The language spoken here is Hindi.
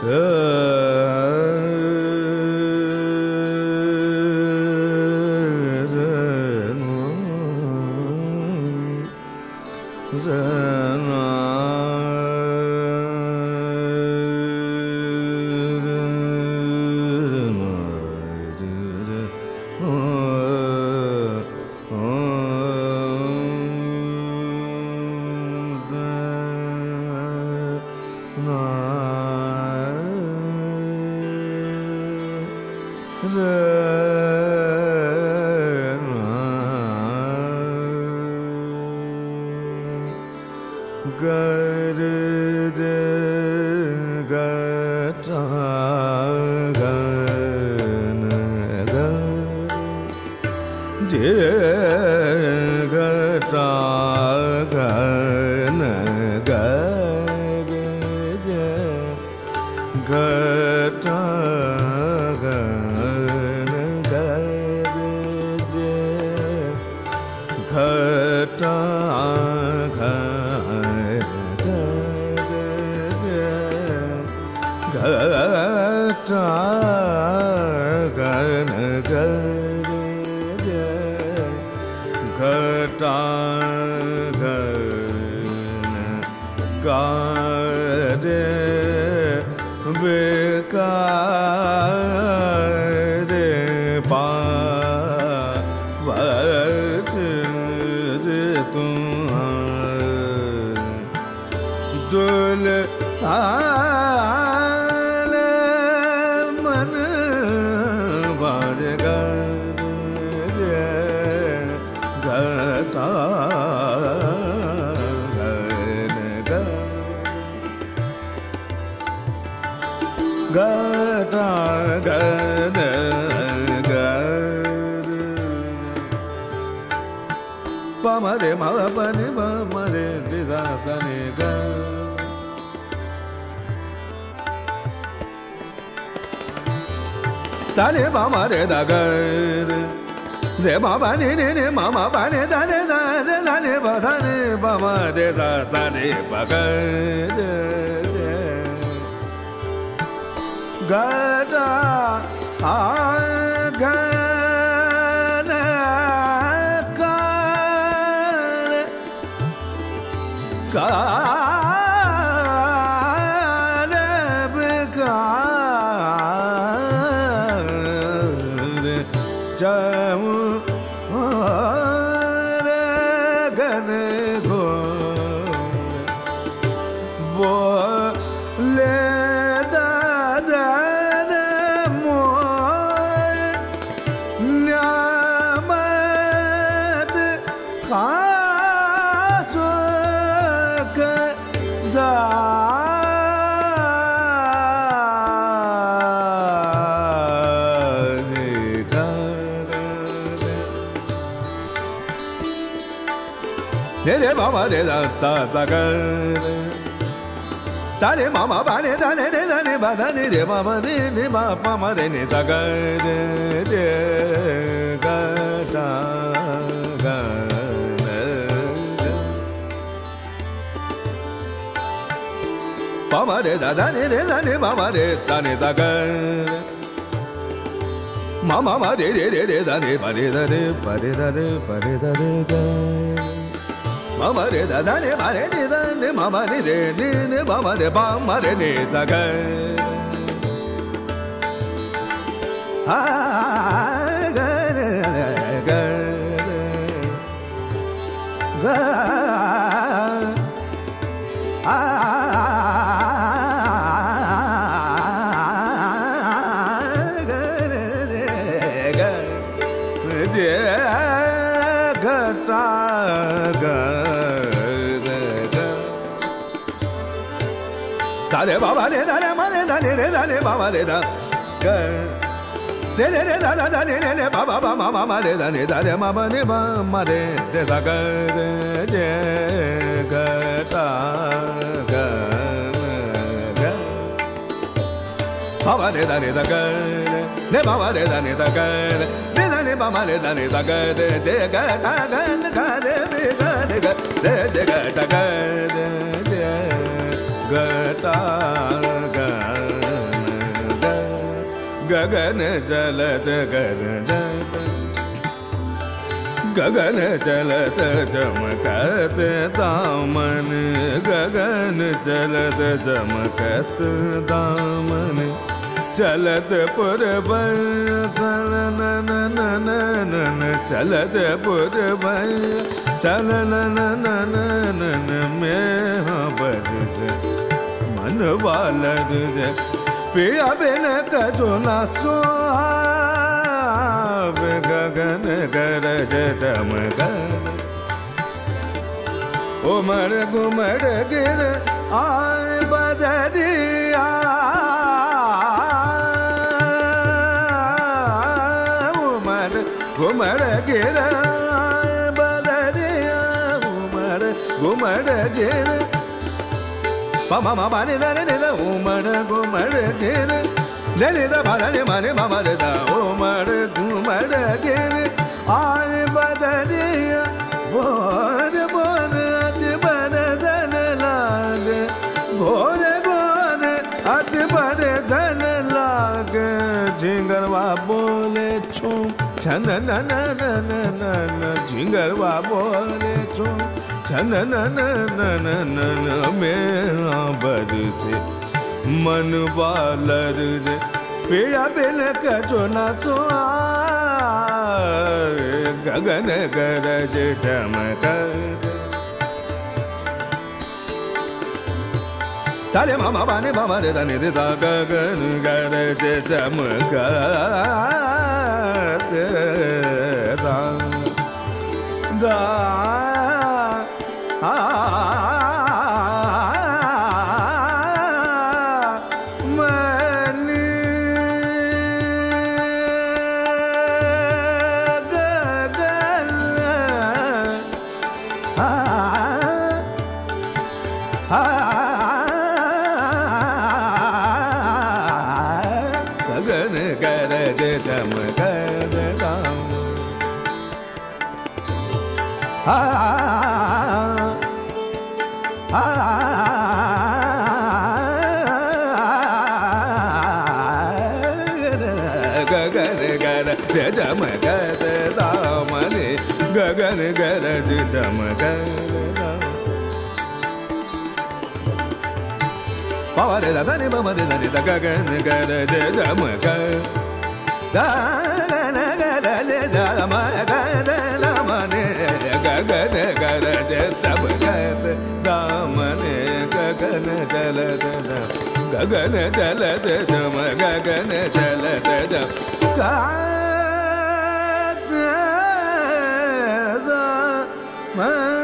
Tani mama re da ga re mama ni ni ni mama ba ni da ni da re da ni ba da ni ba ma de da da ni ba ga ga da a ga na ga ga mama de da da da ga sa re mama ba ne da ne da ne ba da ne re mama ne ne ma mama re ne da ga de ga da ga mama de da da ne mama de da ne da ga mama ma de da ne ba de da ne ba de da ne ba de da ne ga mama re da da ne ma re ni da ne mama ni re ni ne mama re ba ma re ni da ga a ga ga ga a re baba re da re ma re da ne baba re da ga re da da ne ne baba ba mama ma re da ne da re ma ba ne ba ma re de da ga re ga ta ga ga baba re da ga ne baba re da ne da ga ne da ne baba re da ne da ga de ga ta ga ga re de ga de ga ta ga de ga ta ga गगन चलत गगन गगन चलत चमकत दामन गगन चलत चमकत दामन चलत पुरब चलन नन चलत पुरब चलन नन में बरस मन बालर पिया बिन कचुना सुहाव गगन गरज चमकन उमड़ घुमड़ गिर आए बदरिया उमड़ घुमड़ गिर आए बदरिया उमड़ घुमड़ गिर पमा माने दने द उमड़ घुमड़ गिर दने द भदने माने ममर द उमड़ घुमड़ गिर आए बदरिया बोर बोर अति बर धन लाग बोर बोर अति बर धन लाग झिंगरवा बोले छू छन न न न न न झिंगरवा बोले छू छन न न न न न मेरा बरसे मन बालर रे पिया बिन कचुना गगन गरज चमकत सारे मामा बाने बाबा रे धने रे दा गगन गरज चमकत दा गगन गरज चमकत गगन गरज चमकत दामने गगन गरज चमकत बाबा रे दादा ने बाबा रे दादा दा गगन गरज चमकत गगन गरज चमकत दामने गगन गरज चमकत दामने गगन चलत गगन चलत चम गगन चलत चम